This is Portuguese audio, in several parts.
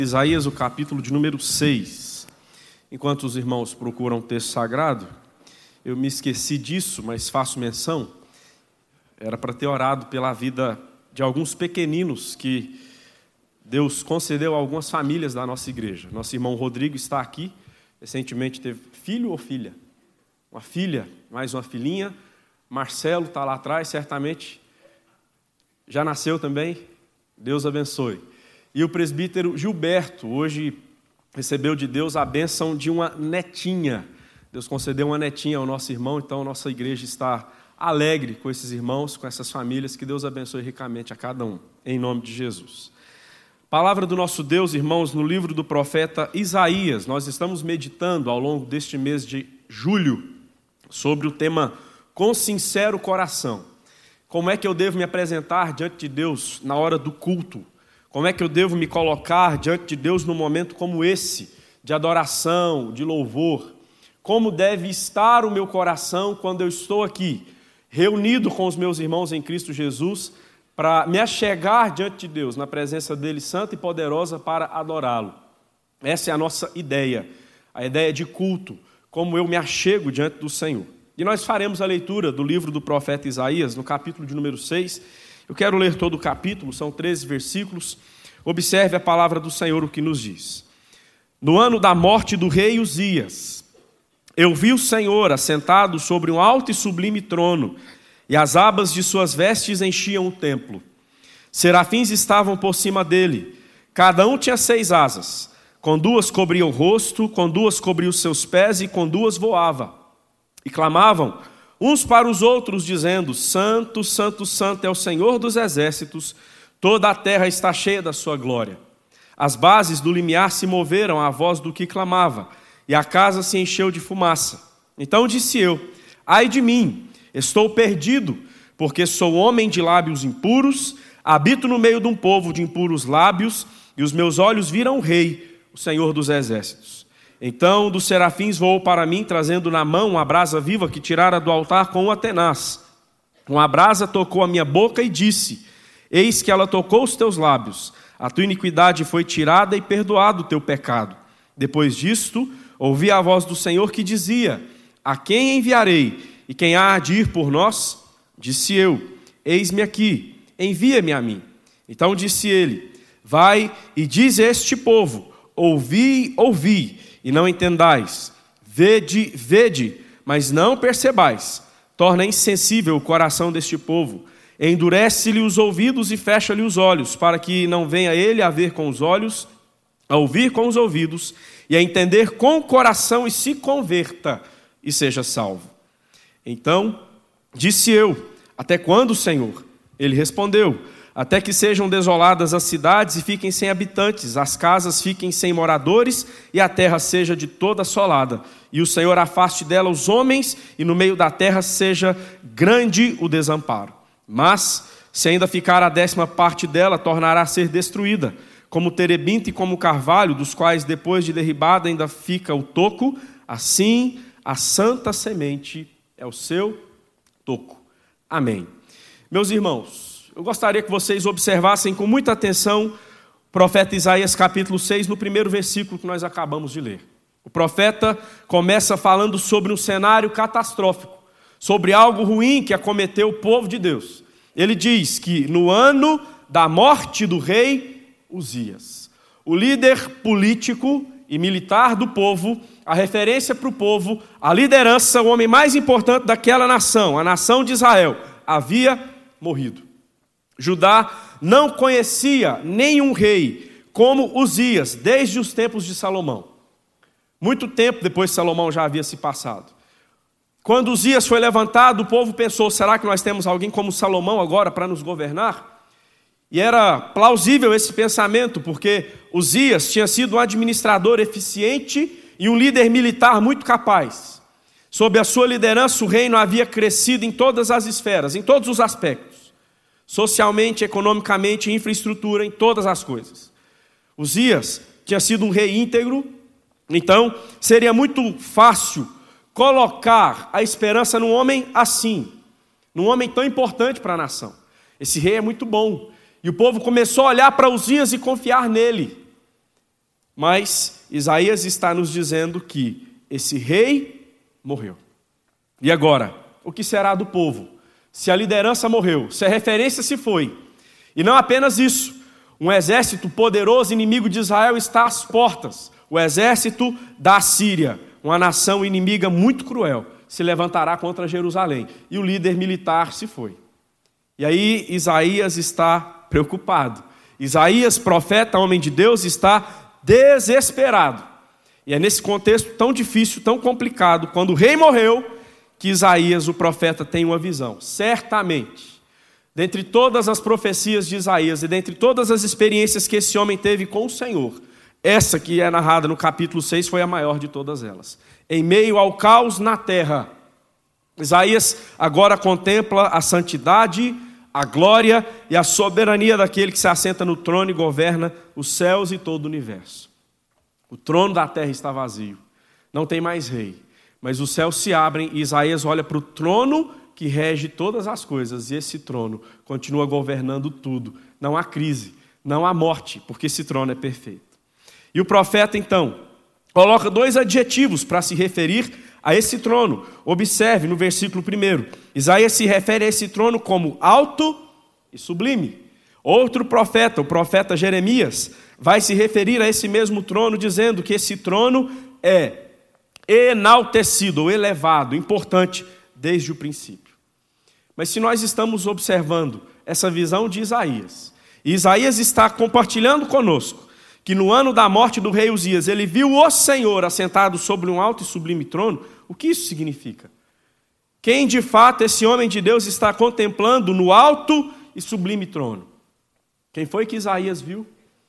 Isaías, o capítulo de número 6. Enquanto os irmãos procuram o texto sagrado, eu me esqueci disso, mas faço menção. Era para ter orado pela vida de alguns pequeninos que Deus concedeu a algumas famílias da nossa igreja. Nosso irmão Rodrigo está aqui, recentemente teve filho ou filha? Uma filha, mais uma filhinha. Marcelo está lá atrás, certamente já nasceu também. Deus abençoe. E o presbítero Gilberto, hoje recebeu de Deus a bênção de uma netinha. Deus concedeu uma netinha ao nosso irmão, então nossa igreja está alegre com esses irmãos, com essas famílias. Que Deus abençoe ricamente a cada um, em nome de Jesus. Palavra do nosso Deus, irmãos, no livro do profeta Isaías. Nós estamos meditando ao longo deste mês de julho sobre o tema com sincero coração. Como é que eu devo me apresentar diante de Deus na hora do culto? Como é que eu devo me colocar diante de Deus num momento como esse, de adoração, de louvor? Como deve estar o meu coração quando eu estou aqui, reunido com os meus irmãos em Cristo Jesus, para me achegar diante de Deus, na presença dEle santa e poderosa, para adorá-lo? Essa é a nossa ideia, a ideia de culto, como eu me achego diante do Senhor. E nós faremos a leitura do livro do profeta Isaías, no capítulo de número 6. Eu quero ler todo o capítulo, são 13 versículos. Observe a palavra do Senhor, o que nos diz. No ano da morte do rei Uzias, eu vi o Senhor assentado sobre um alto e sublime trono, e as abas de suas vestes enchiam o templo. Serafins estavam por cima dele, cada um tinha 6 asas, com 2 cobria o rosto, com 2 cobria os seus pés, e com 2 voava. E clamavam uns para os outros, dizendo: Santo, Santo, Santo é o Senhor dos exércitos, toda a terra está cheia da sua glória. As bases do limiar se moveram à voz do que clamava, e a casa se encheu de fumaça. Então disse eu: ai de mim, estou perdido, porque sou homem de lábios impuros, habito no meio de um povo de impuros lábios, e os meus olhos viram o Rei, o Senhor dos exércitos. Então dos serafins voou para mim, trazendo na mão uma brasa viva que tirara do altar com uma tenaz. Uma brasa tocou a minha boca e disse: eis que ela tocou os teus lábios, a tua iniquidade foi tirada e perdoado o teu pecado. Depois disto, ouvi a voz do Senhor que dizia: a quem enviarei, e quem há de ir por nós? Disse eu: eis-me aqui, envia-me a mim. Então disse ele: vai e diz a este povo: ouvi, ouvi, e não entendais, vede, vede, mas não percebais. Torna insensível o coração deste povo, endurece-lhe os ouvidos e fecha-lhe os olhos, para que não venha ele a ver com os olhos, a ouvir com os ouvidos, e a entender com o coração, e se converta, e seja salvo. Então disse eu: até quando, Senhor? Ele respondeu: até que sejam desoladas as cidades e fiquem sem habitantes, as casas fiquem sem moradores e a terra seja de toda assolada. E o Senhor afaste dela os homens e no meio da terra seja grande o desamparo. Mas, se ainda ficar a 10ª parte dela, tornará a ser destruída, como o terebinto e como o carvalho, dos quais depois de derribada ainda fica o toco, assim a santa semente é o seu toco. Amém. Meus irmãos, eu gostaria que vocês observassem com muita atenção o profeta Isaías capítulo 6, no primeiro versículo que nós acabamos de ler. O profeta começa falando sobre um cenário catastrófico, sobre algo ruim que acometeu o povo de Deus. Ele diz que no ano da morte do rei Uzias, o líder político e militar do povo, a referência para o povo, a liderança, o homem mais importante daquela nação, a nação de Israel, havia morrido. Judá não conhecia nenhum rei como Uzias, desde os tempos de Salomão. Muito tempo depois de Salomão já havia se passado. Quando Uzias foi levantado, o povo pensou: será que nós temos alguém como Salomão agora para nos governar? E era plausível esse pensamento, porque Uzias tinha sido um administrador eficiente e um líder militar muito capaz. Sob a sua liderança, o reino havia crescido em todas as esferas, em todos os aspectos. Socialmente, economicamente, infraestrutura, em todas as coisas. Uzias tinha sido um rei íntegro, então seria muito fácil colocar a esperança num homem assim, num homem tão importante para a nação. Esse rei é muito bom. E o povo começou a olhar para Uzias e confiar nele. Mas Isaías está nos dizendo que esse rei morreu. E agora, o que será do povo? Se a liderança morreu, se a referência se foi, e não apenas isso, um exército poderoso inimigo de Israel está às portas, o exército da Síria, uma nação inimiga muito cruel, se levantará contra Jerusalém, e o líder militar se foi. E aí Isaías está preocupado. Isaías, profeta, homem de Deus, está desesperado. E é nesse contexto tão difícil, tão complicado, quando o rei morreu, que Isaías, o profeta, tem uma visão. Certamente, dentre todas as profecias de Isaías e dentre todas as experiências que esse homem teve com o Senhor, essa que é narrada no capítulo 6 foi a maior de todas elas. Em meio ao caos na terra, Isaías agora contempla a santidade, a glória e a soberania daquele que se assenta no trono e governa os céus e todo o universo. O trono da terra está vazio, não tem mais rei. Mas os céus se abrem e Isaías olha para o trono que rege todas as coisas. E esse trono continua governando tudo. Não há crise, não há morte, porque esse trono é perfeito. E o profeta, então, coloca 2 adjetivos para se referir a esse trono. Observe no versículo 1. Isaías se refere a esse trono como alto e sublime. Outro profeta, o profeta Jeremias, vai se referir a esse mesmo trono, dizendo que esse trono é enaltecido ou elevado, importante desde o princípio. Mas se nós estamos observando essa visão de Isaías, e Isaías está compartilhando conosco que no ano da morte do rei Uzias, ele viu o Senhor assentado sobre um alto e sublime trono, o que isso significa? Quem de fato esse homem de Deus está contemplando no alto e sublime trono? Quem foi que Isaías viu?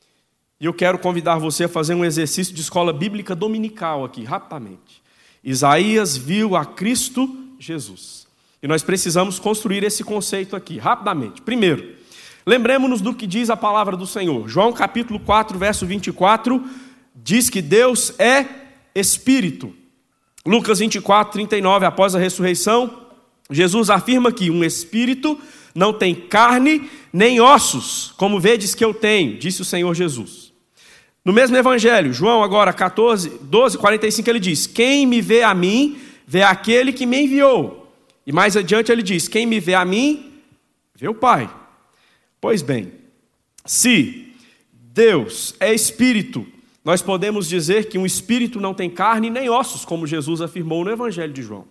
E eu quero convidar você a fazer um exercício de escola bíblica dominical aqui, rapidamente. Isaías viu a Cristo Jesus. E nós precisamos construir esse conceito aqui, rapidamente. Primeiro, lembremos-nos do que diz a palavra do Senhor. João capítulo 4, verso 24, diz que Deus é Espírito. Lucas 24, 39, após a ressurreição, Jesus afirma que um Espírito não tem carne nem ossos, como vedes que eu tenho, disse o Senhor Jesus. No mesmo evangelho, João agora 12, 45, ele diz: quem me vê a mim, vê aquele que me enviou. E mais adiante ele diz: quem me vê a mim, vê o Pai. Pois bem, se Deus é Espírito, nós podemos dizer que um Espírito não tem carne nem ossos, como Jesus afirmou no evangelho de João.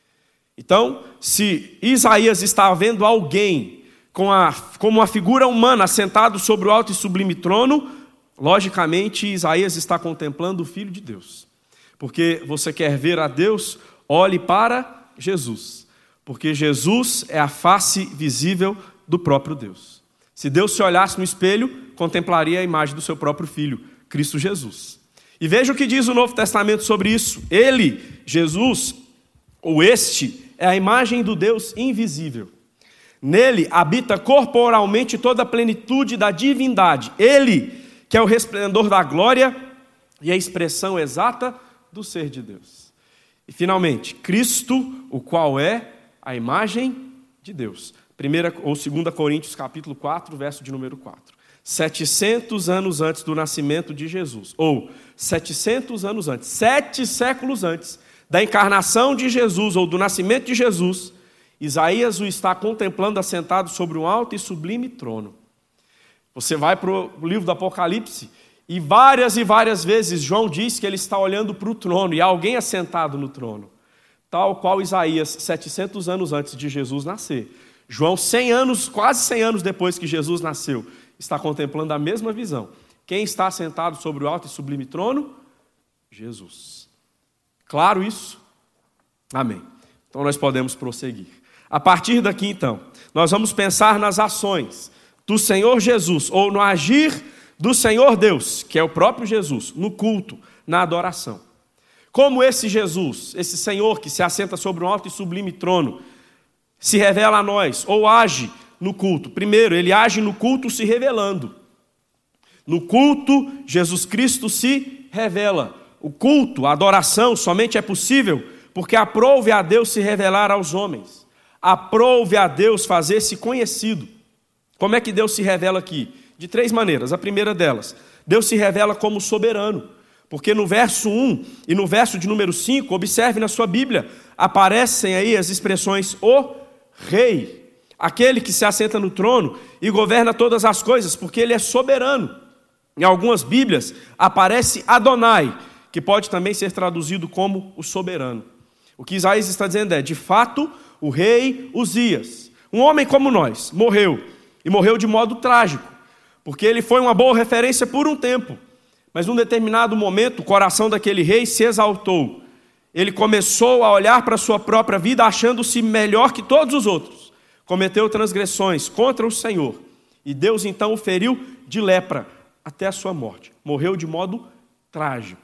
Então, se Isaías está vendo alguém como uma figura humana assentado sobre o alto e sublime trono, logicamente, Isaías está contemplando o Filho de Deus. Porque você quer ver a Deus, olhe para Jesus. Porque Jesus é a face visível do próprio Deus. Se Deus se olhasse no espelho, contemplaria a imagem do seu próprio Filho, Cristo Jesus. E veja o que diz o Novo Testamento sobre isso. Ele, Jesus, ou este, é a imagem do Deus invisível. Nele habita corporalmente toda a plenitude da divindade. Ele, que é o resplendor da glória e a expressão exata do ser de Deus. E finalmente, Cristo, o qual é a imagem de Deus. 1 ou 2 Coríntios capítulo 4, verso de número 4. 700 anos antes do nascimento de Jesus, ou 700 anos antes, 7 séculos antes da encarnação de Jesus, ou do nascimento de Jesus, Isaías o está contemplando assentado sobre um alto e sublime trono. Você vai para o livro do Apocalipse, e várias vezes João diz que ele está olhando para o trono, e há alguém assentado no trono, tal qual Isaías, 700 anos antes de Jesus nascer. João, 100 anos, quase 100 anos depois que Jesus nasceu, está contemplando a mesma visão. Quem está sentado sobre o alto e sublime trono? Jesus. Claro isso? Amém. Então nós podemos prosseguir. A partir daqui, então, nós vamos pensar nas ações do Senhor Jesus, ou no agir do Senhor Deus, que é o próprio Jesus, no culto, na adoração. Como esse Jesus, esse Senhor que se assenta sobre um alto e sublime trono, se revela a nós, ou age no culto. Primeiro, ele age no culto se revelando. No culto, Jesus Cristo se revela. O culto, a adoração, somente é possível porque aprouve a Deus se revelar aos homens. Aprouve a Deus fazer-se conhecido. Como é que Deus se revela aqui? De 3 maneiras. A primeira delas, Deus se revela como soberano, porque no verso 1 e no verso de número 5, observe na sua Bíblia, aparecem aí as expressões o rei, aquele que se assenta no trono e governa todas as coisas, porque ele é soberano. Em algumas Bíblias aparece Adonai, que pode também ser traduzido como o soberano. O que Isaías está dizendo é, de fato, o rei Uzias, um homem como nós, morreu, e morreu de modo trágico, porque ele foi uma boa referência por um tempo, mas num determinado momento o coração daquele rei se exaltou. Ele começou a olhar para a sua própria vida achando-se melhor que todos os outros, cometeu transgressões contra o Senhor, e Deus então o feriu de lepra até a sua morte, morreu de modo trágico.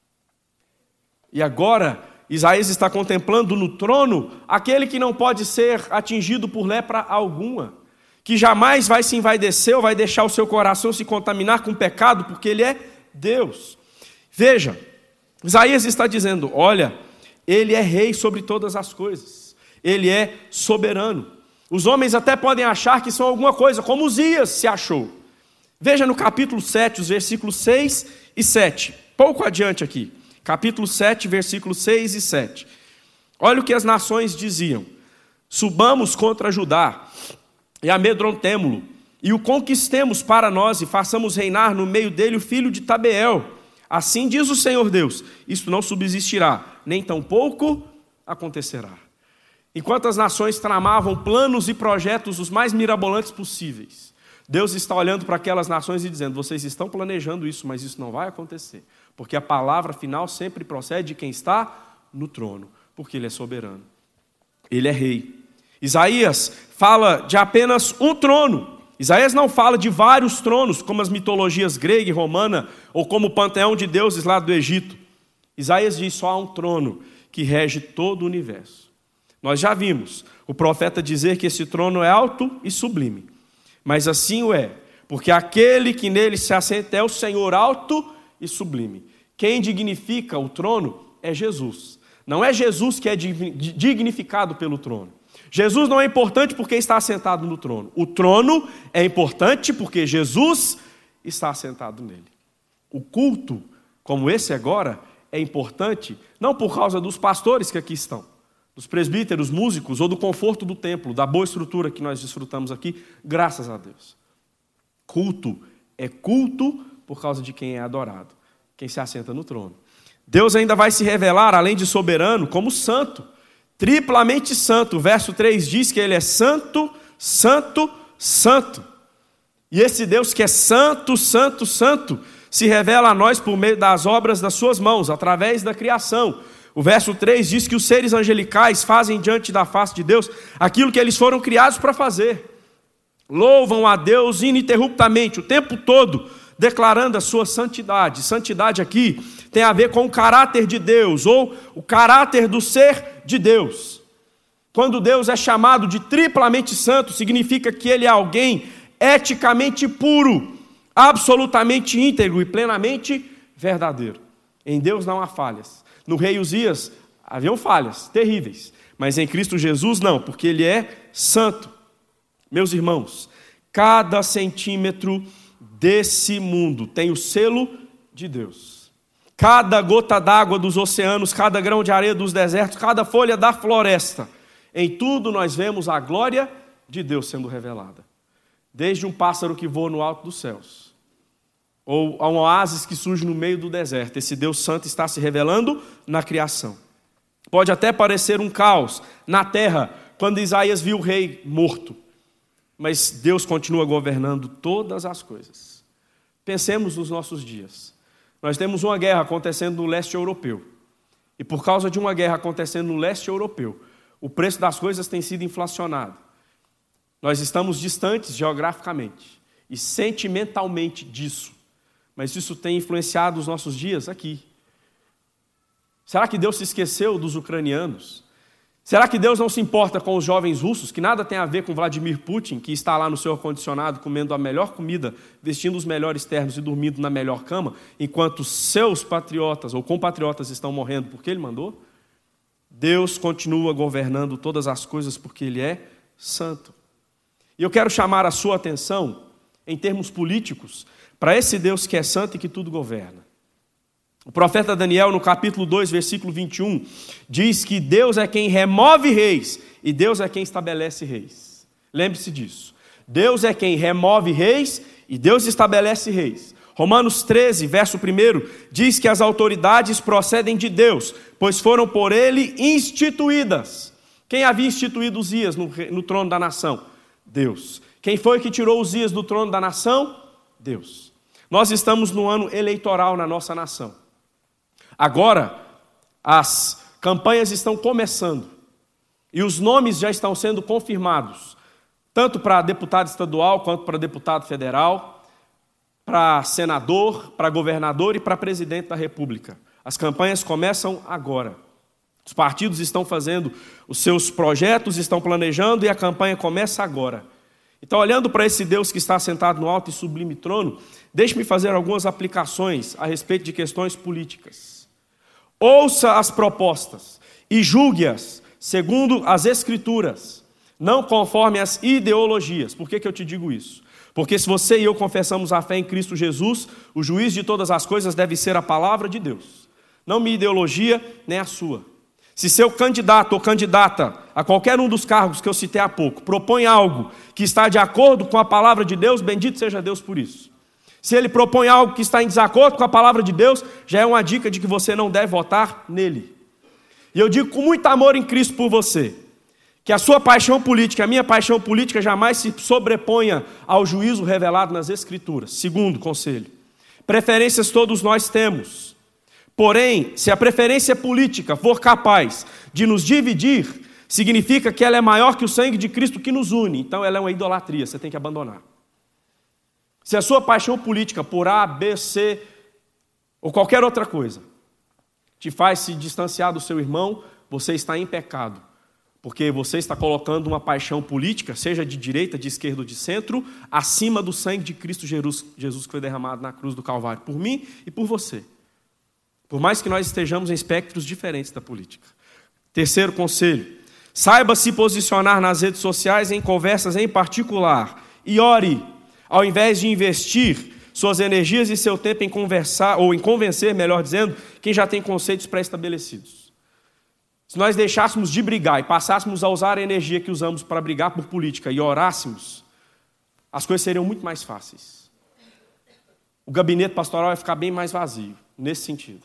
E agora Isaías está contemplando no trono aquele que não pode ser atingido por lepra alguma, que jamais vai se envaidecer ou vai deixar o seu coração se contaminar com pecado, porque ele é Deus. Veja, Isaías está dizendo, olha, ele é rei sobre todas as coisas, ele é soberano. Os homens até podem achar que são alguma coisa, como Uzias se achou. Veja no capítulo 7, os versículos 6 e 7, pouco adiante aqui. Capítulo 7, versículos 6 e 7. Olha o que as nações diziam. Subamos contra Judá e amedrontemo-lo, e o conquistemos para nós e façamos reinar no meio dele o filho de Tabeel. Assim diz o Senhor Deus, isto não subsistirá, nem tampouco acontecerá. Enquanto as nações tramavam planos e projetos os mais mirabolantes possíveis, Deus está olhando para aquelas nações e dizendo, vocês estão planejando isso, mas isso não vai acontecer. Porque a palavra final sempre procede de quem está no trono, porque ele é soberano. Ele é rei. Isaías fala de apenas um trono. Isaías não fala de vários tronos, como as mitologias grega e romana, ou como o panteão de deuses lá do Egito. Isaías diz só há um trono que rege todo o universo. Nós já vimos o profeta dizer que esse trono é alto e sublime. Mas assim o é, porque aquele que nele se assenta é o Senhor alto e sublime. Quem dignifica o trono é Jesus. Não é Jesus que é dignificado pelo trono. Jesus não é importante porque está assentado no trono. O trono é importante porque Jesus está assentado nele. O culto, como esse agora, é importante não por causa dos pastores que aqui estão, dos presbíteros, músicos ou do conforto do templo, da boa estrutura que nós desfrutamos aqui, graças a Deus. Culto é culto por causa de quem é adorado, quem se assenta no trono. Deus ainda vai se revelar, além de soberano, como santo, triplamente santo. O verso 3 diz que ele é santo, santo, santo. E esse Deus que é santo, santo, santo, se revela a nós por meio das obras das suas mãos, através da criação. O verso 3 diz que os seres angelicais fazem diante da face de Deus aquilo que eles foram criados para fazer. Louvam a Deus ininterruptamente, o tempo todo, declarando a sua santidade. Santidade aqui tem a ver com o caráter de Deus, ou o caráter do ser de Deus. Quando Deus é chamado de triplamente santo, significa que ele é alguém eticamente puro, absolutamente íntegro e plenamente verdadeiro. Em Deus não há falhas. No rei Uzias haviam falhas terríveis, mas em Cristo Jesus não, porque ele é santo. Meus irmãos, cada centímetro desse mundo tem o selo de Deus. Cada gota d'água dos oceanos, cada grão de areia dos desertos, cada folha da floresta, em tudo nós vemos a glória de Deus sendo revelada. Desde um pássaro que voa no alto dos céus, ou a um oásis que surge no meio do deserto, esse Deus santo está se revelando na criação. Pode até parecer um caos na terra, quando Isaías viu o rei morto, mas Deus continua governando todas as coisas. Pensemos nos nossos dias. Nós temos uma guerra acontecendo no leste europeu, e por causa de uma guerra acontecendo no leste europeu, o preço das coisas tem sido inflacionado. Nós estamos distantes geograficamente e sentimentalmente disso, mas isso tem influenciado os nossos dias aqui. Será que Deus se esqueceu dos ucranianos? Será que Deus não se importa com os jovens russos, que nada tem a ver com Vladimir Putin, que está lá no seu ar-condicionado comendo a melhor comida, vestindo os melhores ternos e dormindo na melhor cama, enquanto seus patriotas ou compatriotas estão morrendo porque ele mandou? Deus continua governando todas as coisas porque ele é santo. E eu quero chamar a sua atenção, em termos políticos, para esse Deus que é santo e que tudo governa. O profeta Daniel, no capítulo 2, versículo 21, diz que Deus é quem remove reis e Deus é quem estabelece reis. Lembre-se disso. Deus é quem remove reis e Deus estabelece reis. Romanos 13, verso 1, diz que as autoridades procedem de Deus, pois foram por ele instituídas. Quem havia instituído Uzias no trono da nação? Deus. Quem foi que tirou Uzias do trono da nação? Deus. Nós estamos no ano eleitoral na nossa nação. Agora, as campanhas estão começando e os nomes já estão sendo confirmados, tanto para deputado estadual quanto para deputado federal, para senador, para governador e para presidente da República. As campanhas começam agora. Os partidos estão fazendo os seus projetos, estão planejando e a campanha começa agora. Então, olhando para esse Deus que está sentado no alto e sublime trono, deixe-me fazer algumas aplicações a respeito de questões políticas. Ouça as propostas e julgue-as segundo as Escrituras, não conforme as ideologias. Por que eu te digo isso? Porque se você e eu confessamos a fé em Cristo Jesus, o juiz de todas as coisas deve ser a palavra de Deus, não minha ideologia nem a sua. Se seu candidato ou candidata a qualquer um dos cargos que eu citei há pouco propõe algo que está de acordo com a palavra de Deus, bendito seja Deus por isso. Se ele propõe algo que está em desacordo com a palavra de Deus, já é uma dica de que você não deve votar nele. E eu digo com muito amor em Cristo por você, que a sua paixão política, a minha paixão política jamais se sobreponha ao juízo revelado nas Escrituras. Segundo conselho, preferências todos nós temos. Porém, se a preferência política for capaz de nos dividir, significa que ela é maior que o sangue de Cristo que nos une. Então ela é uma idolatria, você tem que abandonar. Se a sua paixão política por A, B, C ou qualquer outra coisa te faz se distanciar do seu irmão, você está em pecado. Porque você está colocando uma paixão política, seja de direita, de esquerda ou de centro, acima do sangue de Cristo Jesus que foi derramado na cruz do Calvário, por mim e por você. Por mais que nós estejamos em espectros diferentes da política. Terceiro conselho, saiba se posicionar nas redes sociais em conversas em particular e ore, ao invés de investir suas energias e seu tempo em conversar, ou em convencer, melhor dizendo, quem já tem conceitos pré-estabelecidos. Se nós deixássemos de brigar e passássemos a usar a energia que usamos para brigar por política e orássemos, as coisas seriam muito mais fáceis. O gabinete pastoral vai ficar bem mais vazio, nesse sentido.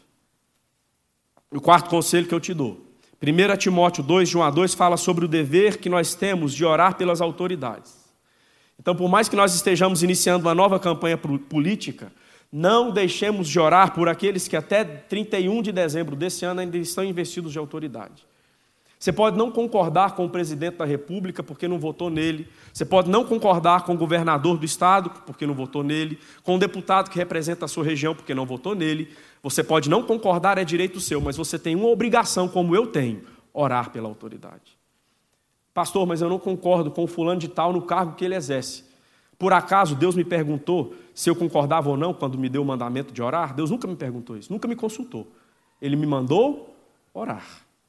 O quarto conselho que eu te dou. 1 Timóteo 2, de 1 a 2, fala sobre o dever que nós temos de orar pelas autoridades. Então, por mais que nós estejamos iniciando uma nova campanha política, não deixemos de orar por aqueles que até 31 de dezembro desse ano ainda estão investidos de autoridade. Você pode não concordar com o presidente da República porque não votou nele. Você pode não concordar com o governador do estado porque não votou nele. Com o deputado que representa a sua região porque não votou nele. Você pode não concordar, é direito seu, mas você tem uma obrigação, como eu tenho, orar pela autoridade. Pastor, mas eu não concordo com o fulano de tal no cargo que ele exerce. Por acaso Deus me perguntou se eu concordava ou não quando me deu o mandamento de orar? Deus nunca me perguntou isso, nunca me consultou. Ele me mandou orar.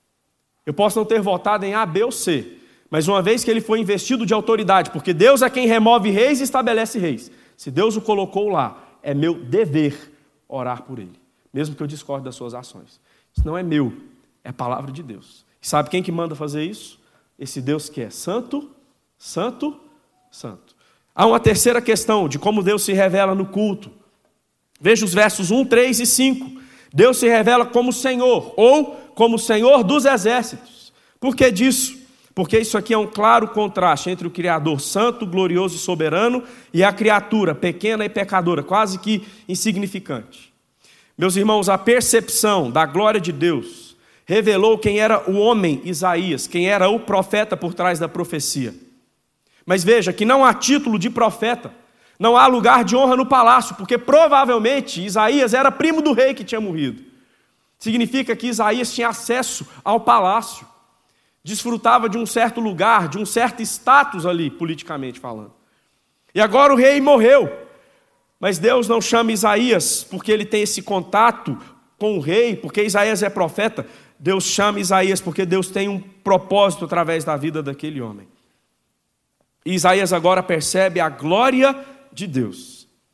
Eu posso não ter votado em A, B ou C, mas uma vez que ele foi investido de autoridade, porque Deus é quem remove reis e estabelece reis. Se Deus o colocou lá, é meu dever orar por ele, mesmo que eu discorde das suas ações. Isso não é meu, é a palavra de Deus. E sabe quem que manda fazer isso? Esse Deus que é santo, santo, santo. Há uma terceira questão de como Deus se revela no culto. Veja os versos 1, 3 e 5. Deus se revela como Senhor, ou como Senhor dos exércitos. Por que disso? Porque isso aqui é um claro contraste entre o Criador santo, glorioso e soberano e a criatura pequena e pecadora, quase que insignificante. Meus irmãos, a percepção da glória de Deus revelou quem era o homem Isaías, quem era o profeta por trás da profecia. Mas veja que não há título de profeta, não há lugar de honra no palácio, porque provavelmente Isaías era primo do rei que tinha morrido. Significa que Isaías tinha acesso ao palácio, desfrutava de um certo lugar, de um certo status ali, politicamente falando. E agora o rei morreu, mas Deus não chama Isaías porque ele tem esse contato com o rei, porque Isaías é profeta. Deus chama Isaías porque Deus tem um propósito através da vida daquele homem. E Isaías agora percebe a glória de Deus.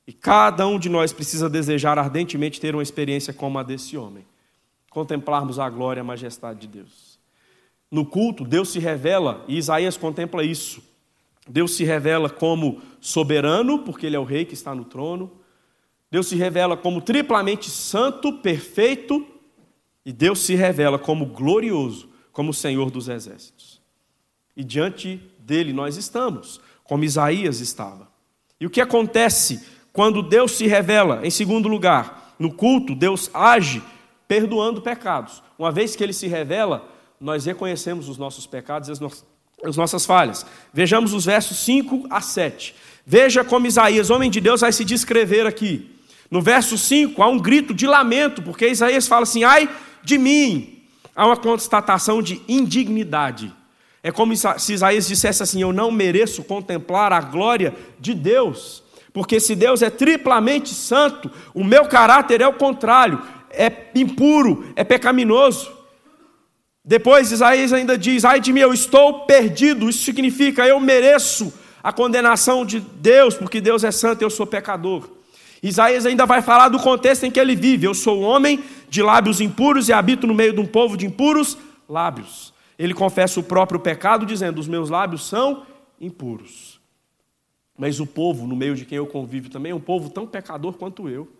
E cada um de nós precisa desejar ardentemente ter uma experiência como a desse homem. Contemplarmos a glória e a majestade de Deus. No culto, Deus se revela, e Isaías contempla isso. Deus se revela como soberano, porque Ele é o rei que está no trono. Deus se revela como triplamente santo, perfeito. E Deus se revela como glorioso, como o Senhor dos exércitos. E diante dele nós estamos, como Isaías estava. E o que acontece quando Deus se revela? Em segundo lugar, no culto, Deus age perdoando pecados. Uma vez que Ele se revela, nós reconhecemos os nossos pecados e as nossas falhas. Vejamos os versos 5 a 7. Veja como Isaías, homem de Deus, vai se descrever aqui. No verso 5, há um grito de lamento, porque Isaías fala assim, ai de mim. Há uma constatação de indignidade. É como se Isaías dissesse assim, eu não mereço contemplar a glória de Deus, porque se Deus é triplamente santo, o meu caráter é o contrário, é impuro, é pecaminoso. Depois Isaías ainda diz, ai de mim, eu estou perdido. Isso significa, eu mereço a condenação de Deus, porque Deus é santo e eu sou pecador. Isaías ainda vai falar do contexto em que ele vive. Eu sou um homem de lábios impuros e habito no meio de um povo de impuros lábios. Ele confessa o próprio pecado, dizendo, os meus lábios são impuros. Mas o povo no meio de quem eu convivo também é um povo tão pecador quanto eu.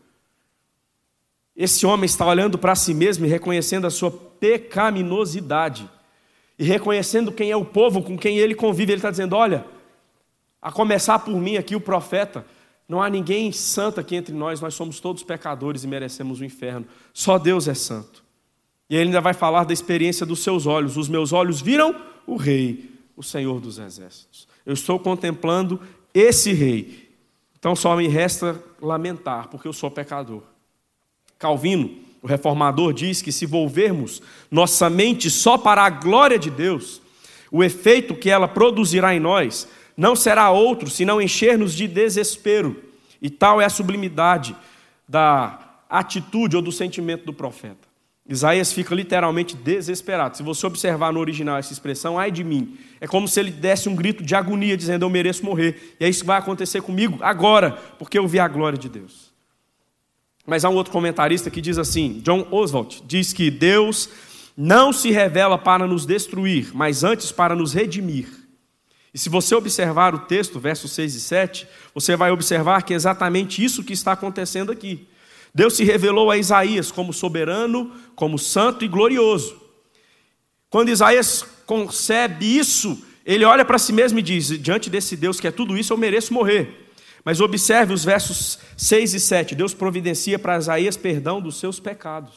Esse homem está olhando para si mesmo e reconhecendo a sua pecaminosidade. E reconhecendo quem é o povo com quem ele convive. Ele está dizendo, olha, a começar por mim aqui, o profeta, não há ninguém santo aqui entre nós somos todos pecadores e merecemos o inferno. Só Deus é santo. E ele ainda vai falar da experiência dos seus olhos. Os meus olhos viram o rei, o Senhor dos exércitos. Eu estou contemplando esse rei. Então só me resta lamentar, porque eu sou pecador. Calvino, o reformador, diz que se volvermos nossa mente só para a glória de Deus, o efeito que ela produzirá em nós não será outro senão encher-nos de desespero. E tal é a sublimidade da atitude ou do sentimento do profeta. Isaías fica literalmente desesperado. Se você observar no original essa expressão, ai de mim, é como se ele desse um grito de agonia, dizendo, eu mereço morrer. E é isso que vai acontecer comigo agora, porque eu vi a glória de Deus. Mas há um outro comentarista que diz assim, John Oswalt, diz que Deus não se revela para nos destruir, mas antes para nos redimir. E se você observar o texto, versos 6 e 7, você vai observar que é exatamente isso que está acontecendo aqui. Deus se revelou a Isaías como soberano, como santo e glorioso. Quando Isaías concebe isso, ele olha para si mesmo e diz, diante desse Deus que é tudo isso, eu mereço morrer. Mas observe os versos 6 e 7. Deus providencia para Isaías perdão dos seus pecados.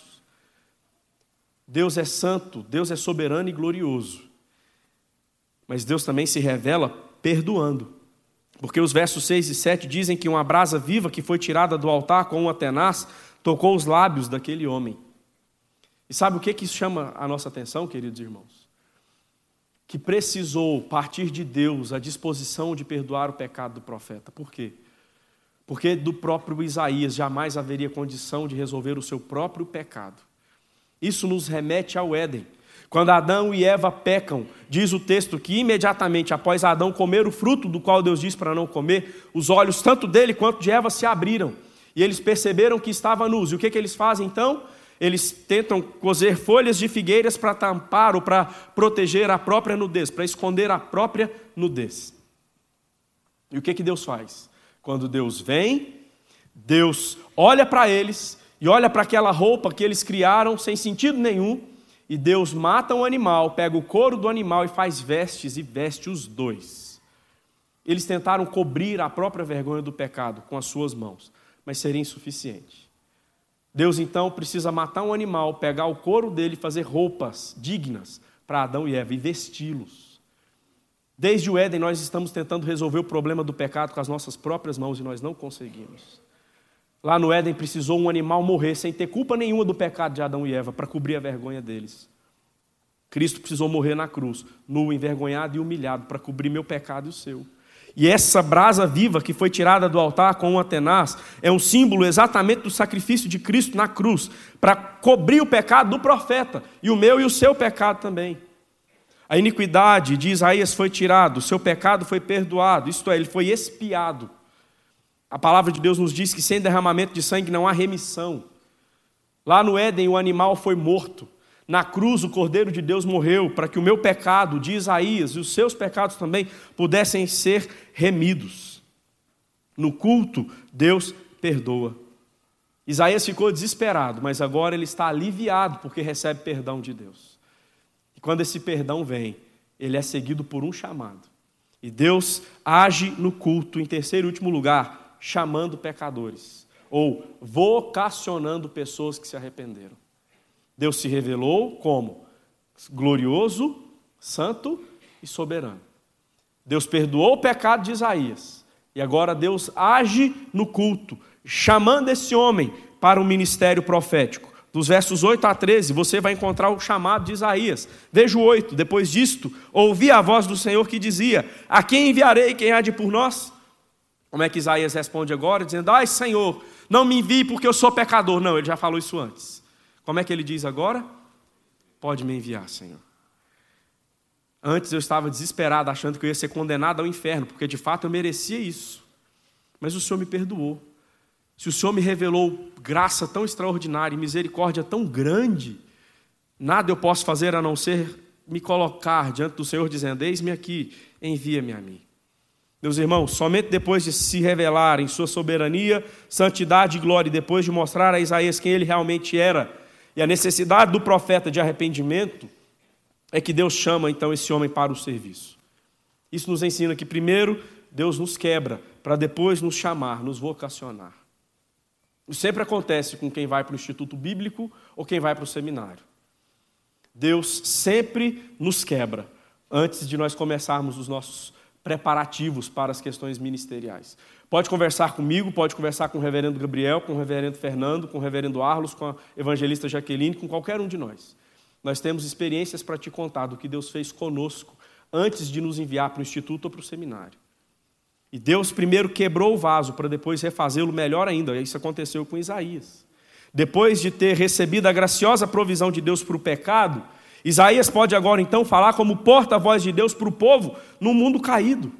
Deus é santo, Deus é soberano e glorioso. Mas Deus também se revela perdoando. Porque os versos 6 e 7 dizem que uma brasa viva que foi tirada do altar com uma tenaz tocou os lábios daquele homem. E sabe o que isso chama a nossa atenção, queridos irmãos? Que precisou partir de Deus a disposição de perdoar o pecado do profeta. Por quê? Porque do próprio Isaías jamais haveria condição de resolver o seu próprio pecado. Isso nos remete ao Éden. Quando Adão e Eva pecam, diz o texto que imediatamente após Adão comer o fruto do qual Deus diz para não comer, os olhos tanto dele quanto de Eva se abriram. E eles perceberam que estava nus. E o que eles fazem então? Eles tentam cozer folhas de figueiras para tampar ou para proteger a própria nudez, para esconder a própria nudez. E o que Deus faz? Quando Deus vem, Deus olha para eles e olha para aquela roupa que eles criaram sem sentido nenhum, e Deus mata um animal, pega o couro do animal e faz vestes e veste os dois. Eles tentaram cobrir a própria vergonha do pecado com as suas mãos, mas seria insuficiente. Deus então precisa matar um animal, pegar o couro dele e fazer roupas dignas para Adão e Eva e vesti-los. Desde o Éden nós estamos tentando resolver o problema do pecado com as nossas próprias mãos e nós não conseguimos. Lá no Éden precisou um animal morrer sem ter culpa nenhuma do pecado de Adão e Eva para cobrir a vergonha deles. Cristo precisou morrer na cruz, nu, envergonhado e humilhado para cobrir meu pecado e o seu. E essa brasa viva que foi tirada do altar com uma tenaz é um símbolo exatamente do sacrifício de Cristo na cruz para cobrir o pecado do profeta e o meu e o seu pecado também. A iniquidade de Isaías foi tirada, o seu pecado foi perdoado, isto é, ele foi expiado. A palavra de Deus nos diz que sem derramamento de sangue não há remissão. Lá no Éden o animal foi morto. Na cruz o Cordeiro de Deus morreu para que o meu pecado, de Isaías, e os seus pecados também pudessem ser remidos. No culto, Deus perdoa. Isaías ficou desesperado, mas agora ele está aliviado porque recebe perdão de Deus. E quando esse perdão vem, ele é seguido por um chamado. E Deus age no culto, em terceiro e último lugar, chamando pecadores, ou vocacionando pessoas que se arrependeram. Deus se revelou como glorioso, santo e soberano. Deus perdoou o pecado de Isaías. E agora Deus age no culto, chamando esse homem para o ministério profético. Dos versos 8 a 13, você vai encontrar o chamado de Isaías. Veja o 8. Depois disto, ouvi a voz do Senhor que dizia: a quem enviarei, quem há de ir por nós? Como é que Isaías responde agora? Dizendo: ai, Senhor, não me envie porque eu sou pecador. Não, ele já falou isso antes. Como é que ele diz agora? Pode me enviar, Senhor. Antes eu estava desesperado, achando que eu ia ser condenado ao inferno, porque de fato eu merecia isso. Mas o Senhor me perdoou. Se o Senhor me revelou graça tão extraordinária e misericórdia tão grande, nada eu posso fazer a não ser me colocar diante do Senhor dizendo: eis-me aqui, envia-me a mim. Meus irmãos, somente depois de se revelar em sua soberania, santidade e glória, e depois de mostrar a Isaías quem ele realmente era, e a necessidade do profeta de arrependimento, é que Deus chama então esse homem para o serviço. Isso nos ensina que primeiro Deus nos quebra, para depois nos chamar, nos vocacionar. Isso sempre acontece com quem vai para o Instituto Bíblico ou quem vai para o seminário. Deus sempre nos quebra antes de nós começarmos os nossos preparativos para as questões ministeriais. Pode conversar comigo, pode conversar com o reverendo Gabriel, com o reverendo Fernando, com o reverendo Arlos, com a evangelista Jaqueline, com qualquer um de nós. Nós temos experiências para te contar do que Deus fez conosco antes de nos enviar para o instituto ou para o seminário. E Deus primeiro quebrou o vaso para depois refazê-lo melhor ainda. Isso aconteceu com Isaías. Depois de ter recebido a graciosa provisão de Deus para o pecado, Isaías pode agora então falar como porta-voz de Deus para o povo num mundo caído.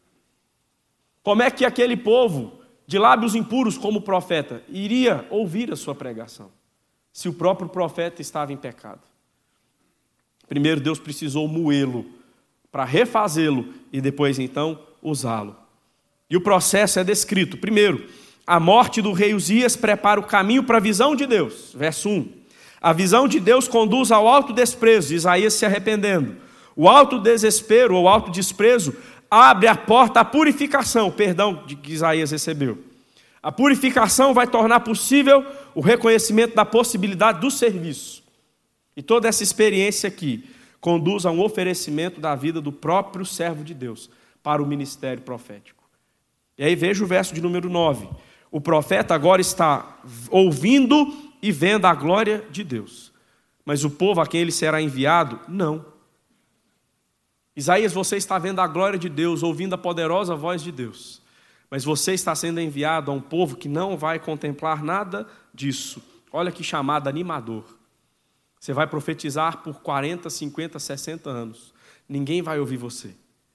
Como é que aquele povo, de lábios impuros como profeta, iria ouvir a sua pregação, se o próprio profeta estava em pecado? Primeiro Deus precisou moê-lo para refazê-lo e depois então usá-lo. E o processo é descrito. Primeiro, a morte do rei Uzias prepara o caminho para a visão de Deus. Verso 1. A visão de Deus conduz ao autodesprezo, Isaías se arrependendo. O autodesespero ou autodesprezo abre a porta à purificação, perdão, de que Isaías recebeu. A purificação vai tornar possível o reconhecimento da possibilidade do serviço. E toda essa experiência aqui conduz a um oferecimento da vida do próprio servo de Deus para o ministério profético. E aí veja o verso de número 9. O profeta agora está ouvindo e vendo a glória de Deus. Mas o povo a quem ele será enviado, não. Isaías, você está vendo a glória de Deus, ouvindo a poderosa voz de Deus. Mas você está sendo enviado a um povo que não vai contemplar nada disso. Olha que chamado animador. Você vai profetizar por 40, 50, 60 anos. Ninguém vai ouvir você.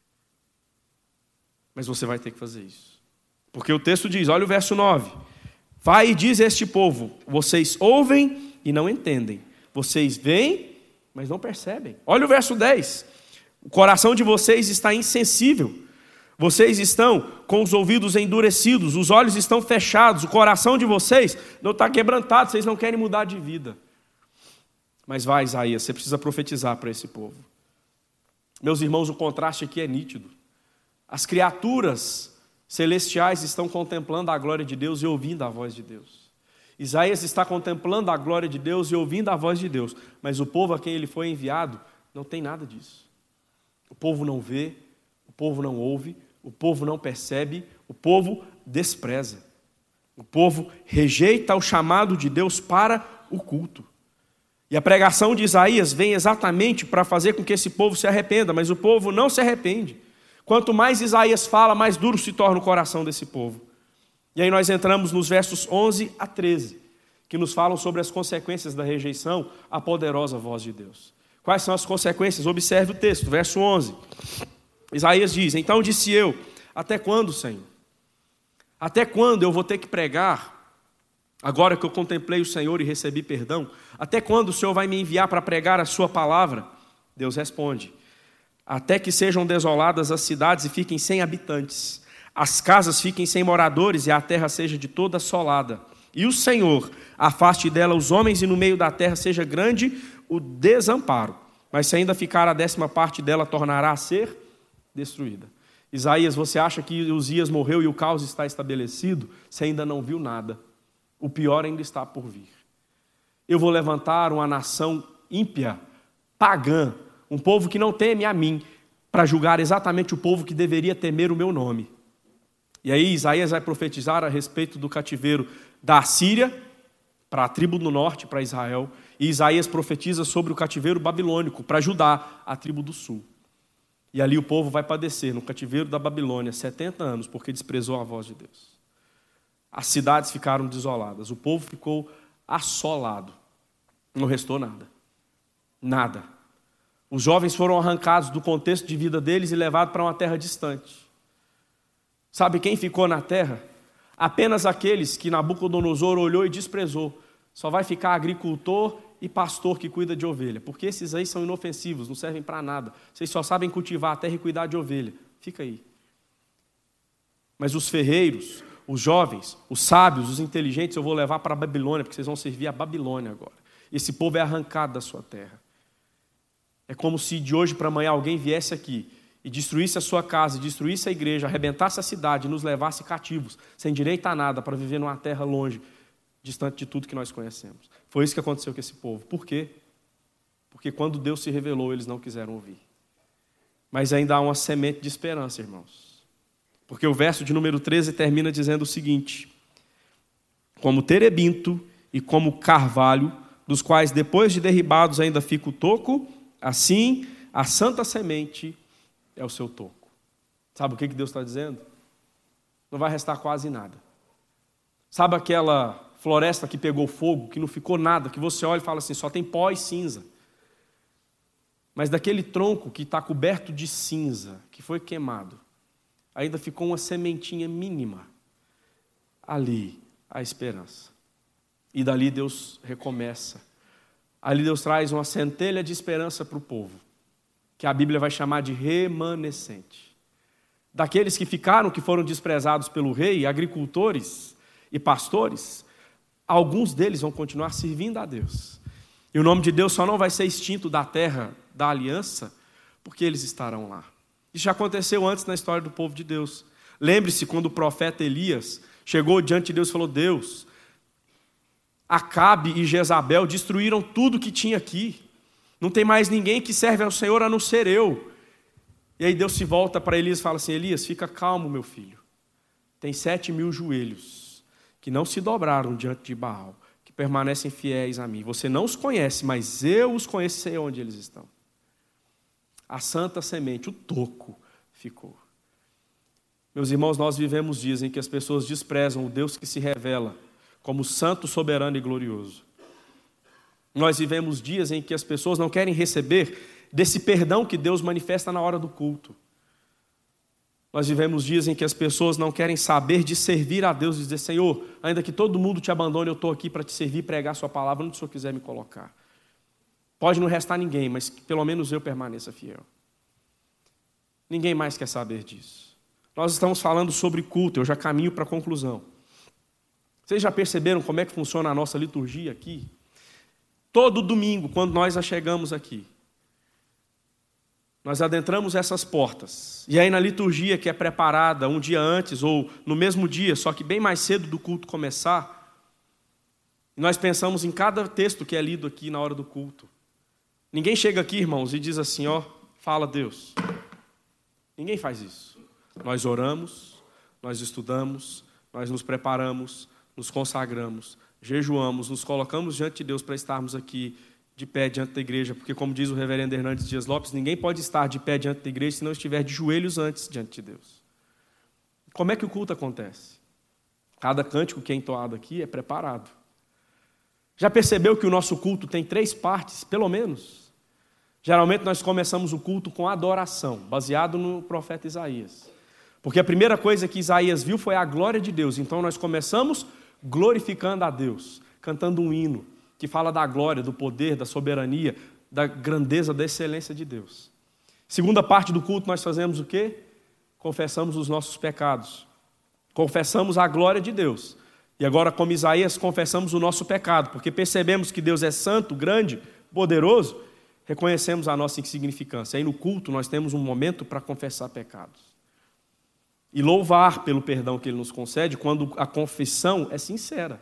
Mas você vai ter que fazer isso. Porque o texto diz, olha o verso 9. Vai e diz a este povo, vocês ouvem e não entendem. Vocês veem, mas não percebem. Olha o verso 10. O coração de vocês está insensível. Vocês estão com os ouvidos endurecidos, os olhos estão fechados, o coração de vocês não está quebrantado, vocês não querem mudar de vida. Mas vai, Isaías, você precisa profetizar para esse povo. Meus irmãos, o contraste aqui é nítido. As criaturas celestiais estão contemplando a glória de Deus e ouvindo a voz de Deus. Isaías está contemplando a glória de Deus e ouvindo a voz de Deus. Mas o povo a quem ele foi enviado não tem nada disso. O povo não vê, o povo não ouve, o povo não percebe, o povo despreza. O povo rejeita o chamado de Deus para o culto. E a pregação de Isaías vem exatamente para fazer com que esse povo se arrependa, mas o povo não se arrepende. Quanto mais Isaías fala, mais duro se torna o coração desse povo. E aí nós entramos nos versos 11 a 13, que nos falam sobre as consequências da rejeição à poderosa voz de Deus. Quais são as consequências? Observe o texto, verso 11. Isaías diz, então disse eu, até quando, Senhor? Até quando eu vou ter que pregar, agora que eu contemplei o Senhor e recebi perdão? Até quando o Senhor vai me enviar para pregar a sua palavra? Deus responde: até que sejam desoladas as cidades e fiquem sem habitantes, as casas fiquem sem moradores e a terra seja de toda assolada. E o Senhor afaste dela os homens e no meio da terra seja grande o desamparo. Mas se ainda ficar a 10ª parte dela, tornará a ser destruída. Isaías, você acha que Uzias morreu e o caos está estabelecido? Você ainda não viu nada. O pior ainda está por vir. Eu vou levantar uma nação ímpia, pagã, um povo que não teme a mim, para julgar exatamente o povo que deveria temer o meu nome. E aí Isaías vai profetizar a respeito do cativeiro da Assíria, para a tribo do norte, para Israel. E Isaías profetiza sobre o cativeiro babilônico, para Judá, a tribo do sul. E ali o povo vai padecer no cativeiro da Babilônia 70 anos, porque desprezou a voz de Deus. As cidades ficaram desoladas, o povo ficou assolado. Não restou nada. Nada. Os jovens foram arrancados do contexto de vida deles e levados para uma terra distante. Sabe quem ficou na terra? Apenas aqueles que Nabucodonosor olhou e desprezou. Só vai ficar agricultor e pastor que cuida de ovelha, porque esses aí são inofensivos, não servem para nada. Vocês só sabem cultivar a terra e cuidar de ovelha. Fica aí. Mas os ferreiros, os jovens, os sábios, os inteligentes, eu vou levar para a Babilônia, porque vocês vão servir a Babilônia agora. Esse povo é arrancado da sua terra. É como se de hoje para amanhã alguém viesse aqui e destruísse a sua casa, destruísse a igreja, arrebentasse a cidade e nos levasse cativos, sem direito a nada, para viver numa terra longe, distante de tudo que nós conhecemos. Foi isso que aconteceu com esse povo. Por quê? Porque quando Deus se revelou, eles não quiseram ouvir. Mas ainda há uma semente de esperança, irmãos. Porque o verso de número 13 termina dizendo o seguinte: como terebinto e como carvalho, dos quais depois de derribados ainda fica o toco, assim a santa semente é o seu toco. Sabe o que Deus está dizendo? Não vai restar quase nada. Sabe aquela floresta que pegou fogo, que não ficou nada, que você olha e fala assim, só tem pó e cinza. Mas daquele tronco que está coberto de cinza, que foi queimado, ainda ficou uma sementinha mínima. Ali a esperança. E dali Deus recomeça. Ali Deus traz uma centelha de esperança para o povo, que a Bíblia vai chamar de remanescente. Daqueles que ficaram, que foram desprezados pelo rei, agricultores e pastores, alguns deles vão continuar servindo a Deus. E o nome de Deus só não vai ser extinto da terra da aliança, porque eles estarão lá. Isso já aconteceu antes na história do povo de Deus. Lembre-se quando o profeta Elias chegou diante de Deus e falou, Deus, Acabe e Jezabel destruíram tudo que tinha aqui. Não tem mais ninguém que serve ao Senhor a não ser eu. E aí Deus se volta para Elias e fala assim, Elias, fica calmo, meu filho. Tem 7.000 joelhos que não se dobraram diante de Baal, que permanecem fiéis a mim. Você não os conhece, mas eu os conheço e sei onde eles estão. A santa semente, o toco, ficou. Meus irmãos, nós vivemos dias em que as pessoas desprezam o Deus que se revela como santo, soberano e glorioso. Nós vivemos dias em que as pessoas não querem receber desse perdão que Deus manifesta na hora do culto. Nós vivemos dias em que as pessoas não querem saber de servir a Deus e dizer, Senhor, ainda que todo mundo te abandone, eu estou aqui para te servir e pregar a sua palavra, onde o Senhor quiser me colocar. Pode não restar ninguém, mas que pelo menos eu permaneça fiel. Ninguém mais quer saber disso. Nós estamos falando sobre culto, eu já caminho para a conclusão. Vocês já perceberam como é que funciona a nossa liturgia aqui? Todo domingo, quando nós chegamos aqui, nós adentramos essas portas. E aí na liturgia que é preparada um dia antes ou no mesmo dia, só que bem mais cedo do culto começar, nós pensamos em cada texto que é lido aqui na hora do culto. Ninguém chega aqui, irmãos, e diz assim, ó, fala Deus. Ninguém faz isso. Nós oramos, nós estudamos, nós nos preparamos, nos consagramos, jejuamos, nos colocamos diante de Deus para estarmos aqui de pé diante da igreja, porque como diz o reverendo Hernandes Dias Lopes, ninguém pode estar de pé diante da igreja se não estiver de joelhos antes diante de Deus. Como é que o culto acontece? Cada cântico que é entoado aqui é preparado. Já percebeu que o nosso culto tem 3 partes, pelo menos? Geralmente nós começamos o culto com adoração, baseado no profeta Isaías. Porque a primeira coisa que Isaías viu foi a glória de Deus. Então nós começamos glorificando a Deus, cantando um hino que fala da glória, do poder, da soberania, da grandeza, da excelência de Deus. Segunda parte do culto nós fazemos o quê? Confessamos os nossos pecados. Confessamos a glória de Deus. E agora, como Isaías, confessamos o nosso pecado, porque percebemos que Deus é santo, grande, poderoso, reconhecemos a nossa insignificância. Aí no culto nós temos um momento para confessar pecados. E louvar pelo perdão que Ele nos concede quando a confissão é sincera.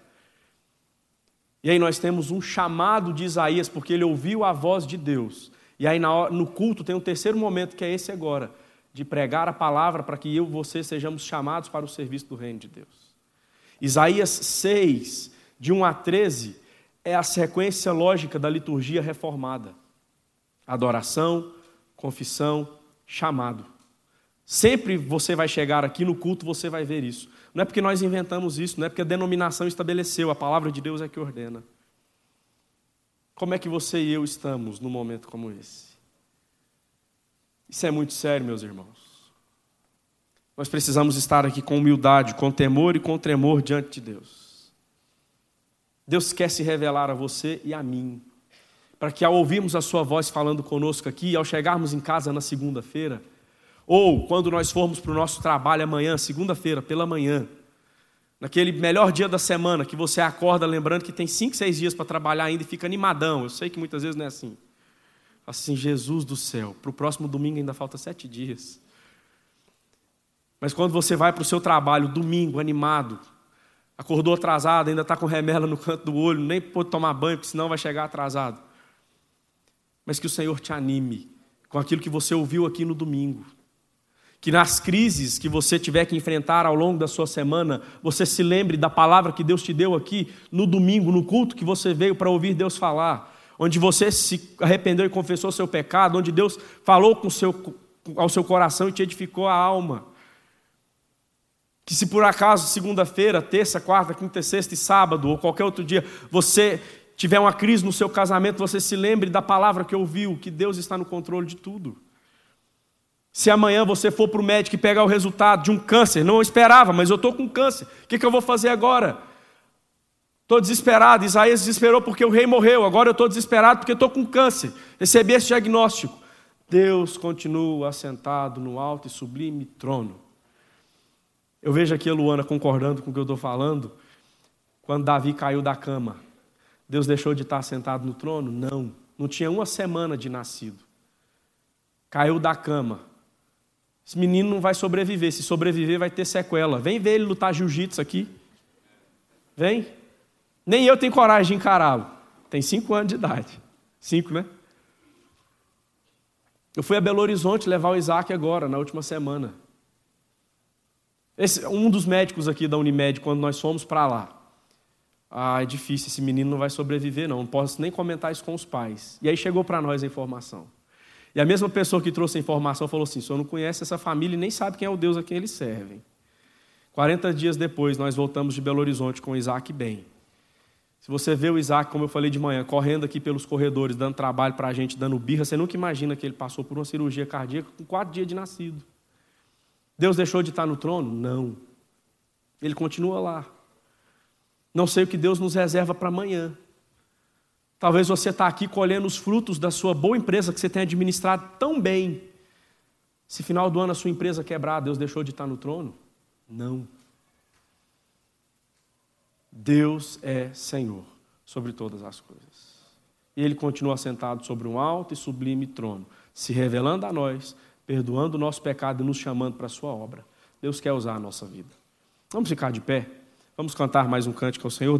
E aí nós temos um chamado de Isaías, porque ele ouviu a voz de Deus. E aí no culto tem um terceiro momento, que é esse agora, de pregar a palavra para que eu e você sejamos chamados para o serviço do reino de Deus. Isaías 6, de 1 a 13, é a sequência lógica da liturgia reformada. Adoração, confissão, chamado. Sempre você vai chegar aqui no culto, você vai ver isso. Não é porque nós inventamos isso, não é porque a denominação estabeleceu, a palavra de Deus é que ordena. Como é que você e eu estamos num momento como esse? Isso é muito sério, meus irmãos. Nós precisamos estar aqui com humildade, com temor e com tremor diante de Deus. Deus quer se revelar a você e a mim, para que ao ouvirmos a sua voz falando conosco aqui, ao chegarmos em casa na segunda-feira, ou quando nós formos para o nosso trabalho amanhã, segunda-feira, pela manhã, naquele melhor dia da semana, que você acorda lembrando que tem 5, 6 dias para trabalhar ainda e fica animadão. Eu sei que muitas vezes não é assim. Assim, Jesus do céu, para o próximo domingo ainda falta 7 dias. Mas quando você vai para o seu trabalho, domingo, animado, acordou atrasado, ainda está com remela no canto do olho, nem pôde tomar banho, porque senão vai chegar atrasado. Mas que o Senhor te anime com aquilo que você ouviu aqui no domingo. Que nas crises que você tiver que enfrentar ao longo da sua semana, você se lembre da palavra que Deus te deu aqui no domingo, no culto que você veio para ouvir Deus falar, onde você se arrependeu e confessou seu pecado, onde Deus falou ao seu coração e te edificou a alma. Que se por acaso segunda-feira, terça, quarta, quinta, sexta e sábado, ou qualquer outro dia, você tiver uma crise no seu casamento, você se lembre da palavra que ouviu, que Deus está no controle de tudo. Se amanhã você for para o médico e pegar o resultado de um câncer, não esperava, mas eu estou com câncer, o que eu vou fazer agora? Estou desesperado. Isaías desesperou porque o rei morreu, agora eu estou desesperado porque estou com câncer, recebi esse diagnóstico. Deus continua assentado no alto e sublime trono. Eu vejo aqui a Luana concordando com o que eu estou falando. Quando Davi caiu da cama, Deus deixou de estar sentado no trono? Não tinha uma semana de nascido. Caiu da cama. Esse menino não vai sobreviver. Se sobreviver, vai ter sequela. Vem ver ele lutar jiu-jitsu aqui. Vem. Nem eu tenho coragem de encará-lo. Tem 5 anos de idade. 5, né? Eu fui a Belo Horizonte levar o Isaac agora, na última semana. Um dos médicos aqui da Unimed, quando nós fomos para lá. É difícil, esse menino não vai sobreviver não posso nem comentar isso com os pais. E aí chegou para nós a informação. E a mesma pessoa que trouxe a informação falou assim, o senhor não conhece essa família e nem sabe quem é o Deus a quem eles servem. 40 dias depois, nós voltamos de Belo Horizonte com o Isaac bem. Se você vê o Isaac, como eu falei de manhã, correndo aqui pelos corredores, dando trabalho para a gente, dando birra, você nunca imagina que ele passou por uma cirurgia cardíaca com 4 dias de nascido. Deus deixou de estar no trono? Não. Ele continua lá. Não sei o que Deus nos reserva para amanhã. Talvez você está aqui colhendo os frutos da sua boa empresa que você tem administrado tão bem. Se final do ano a sua empresa quebrar, Deus deixou de estar no trono? Não. Deus é Senhor sobre todas as coisas. E Ele continua sentado sobre um alto e sublime trono, se revelando a nós, perdoando o nosso pecado e nos chamando para a sua obra. Deus quer usar a nossa vida. Vamos ficar de pé? Vamos cantar mais um cântico ao Senhor.